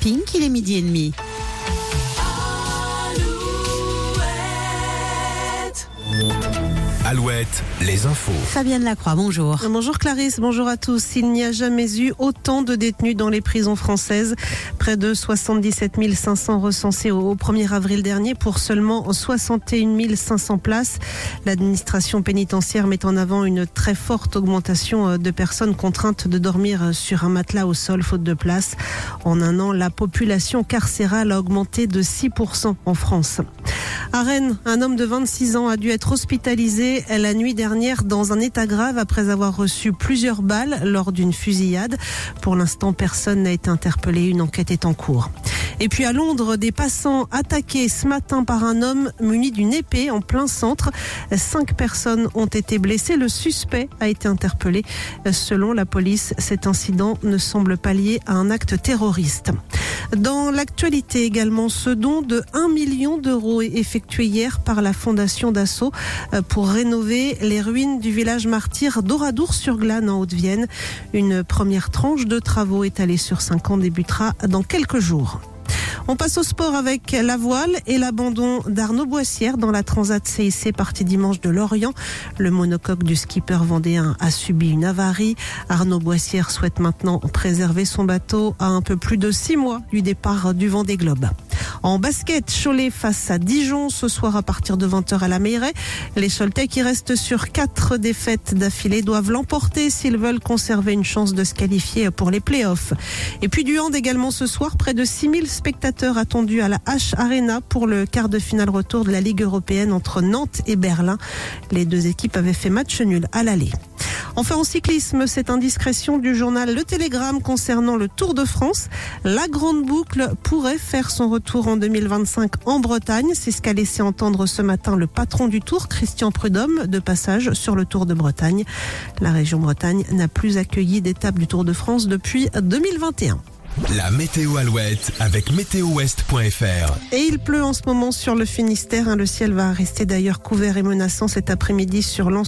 Pink, il est 12h30. Alouette, les infos. Fabienne Lacroix, bonjour. Bonjour Clarisse, bonjour à tous. Il n'y a jamais eu autant de détenus dans les prisons françaises. Près de 77 500 recensés au 1er avril dernier pour seulement 61 500 places. L'administration pénitentiaire met en avant une très forte augmentation de personnes contraintes de dormir sur un matelas au sol faute de place. En un an, la population carcérale a augmenté de 6% en France. À Rennes, un homme de 26 ans a dû être hospitalisé la nuit dernière dans un état grave après avoir reçu plusieurs balles lors d'une fusillade. Pour l'instant, personne n'a été interpellé. Une enquête est en cours. Et puis à Londres, des passants attaqués ce matin par un homme muni d'une épée en plein centre. 5 personnes ont été blessées. Le suspect a été interpellé. Selon la police, cet incident ne semble pas lié à un acte terroriste. Dans l'actualité également, ce don de 1 million d'euros est effectué hier par la Fondation Dassault pour rénover les ruines du village martyr d'Oradour-sur-Glane en Haute-Vienne. Une première tranche de travaux étalée sur 5 ans débutera dans quelques jours. On passe au sport avec la voile et l'abandon d'Arnaud Boissière dans la Transat CIC partie dimanche de Lorient. Le monocoque du skipper vendéen a subi une avarie. Arnaud Boissière souhaite maintenant préserver son bateau à un peu plus de 6 mois du départ du Vendée Globe. En basket, Cholet face à Dijon ce soir à partir de 20h à la Meilleraie. Les Choletais qui restent sur 4 défaites d'affilée doivent l'emporter s'ils veulent conserver une chance de se qualifier pour les playoffs. Et puis du hand également ce soir, près de 6000 spectateurs attendus à la H Arena pour le quart de finale retour de la Ligue européenne entre Nantes et Berlin. Les deux équipes avaient fait match nul à l'aller. Enfin en cyclisme, cette indiscrétion du journal Le Télégramme concernant le Tour de France. La grande boucle pourrait faire son retour en 2025 en Bretagne. C'est ce qu'a laissé entendre ce matin le patron du Tour, Christian Prudhomme, de passage sur le Tour de Bretagne. La région Bretagne n'a plus accueilli d'étape du Tour de France depuis 2021. La météo Alouette avec météowest.fr. Et il pleut en ce moment sur le Finistère. Le ciel va rester d'ailleurs couvert et menaçant cet après-midi sur l'ensemble